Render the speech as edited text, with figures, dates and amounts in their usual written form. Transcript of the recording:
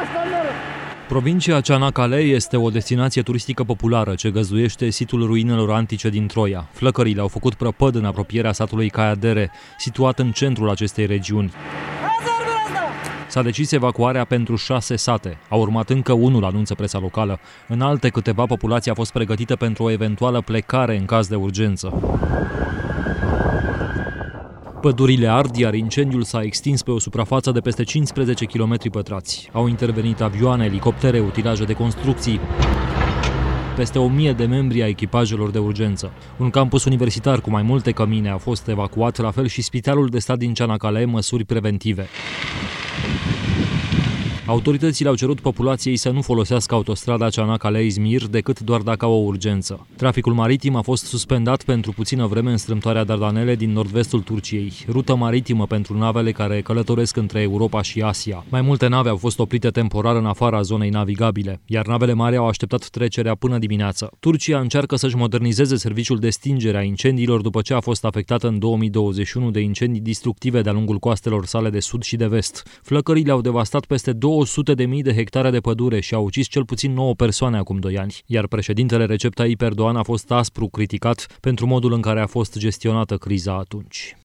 Provincia Çanakkale este o destinație turistică populară ce găzduiește situl ruinelor antice din Troia. Flăcările au făcut prăpăd în apropierea satului Kayadere, situat în centrul acestei regiuni. S-a decis evacuarea pentru 6 sate. A urmat încă unul, anunță presa locală. În alte câteva, populația a fost pregătită pentru o eventuală plecare în caz de urgență. Pădurile ard, iar incendiul s-a extins pe o suprafață de peste 15 km pătrați. Au intervenit avioane, elicoptere, utilaje de construcții, peste 1000 de membri ai echipajelor de urgență. Un campus universitar cu mai multe cămine a fost evacuat, la fel și spitalul de stat din Çanakkale, măsuri preventive. Autoritățile au cerut populației să nu folosească autostrada Çanakkale-Izmir decât doar dacă au o urgență. Traficul maritim a fost suspendat pentru puțină vreme în strâmtoarea Dardanele din nord-vestul Turciei, rută maritimă pentru navele care călătoresc între Europa și Asia. Mai multe nave au fost oprite temporar în afara zonei navigabile, iar navele mari au așteptat trecerea până dimineață. Turcia încearcă să-și modernizeze serviciul de stingere a incendiilor după ce a fost afectată în 2021 de incendii destructive de-a lungul coastelor sale de sud și de vest. Flăcările au devastat peste 200.000 de hectare de pădure și au ucis cel puțin 9 persoane acum 2 ani, iar președintele Recep Tayyip Erdogan a fost aspru criticat pentru modul în care a fost gestionată criza atunci.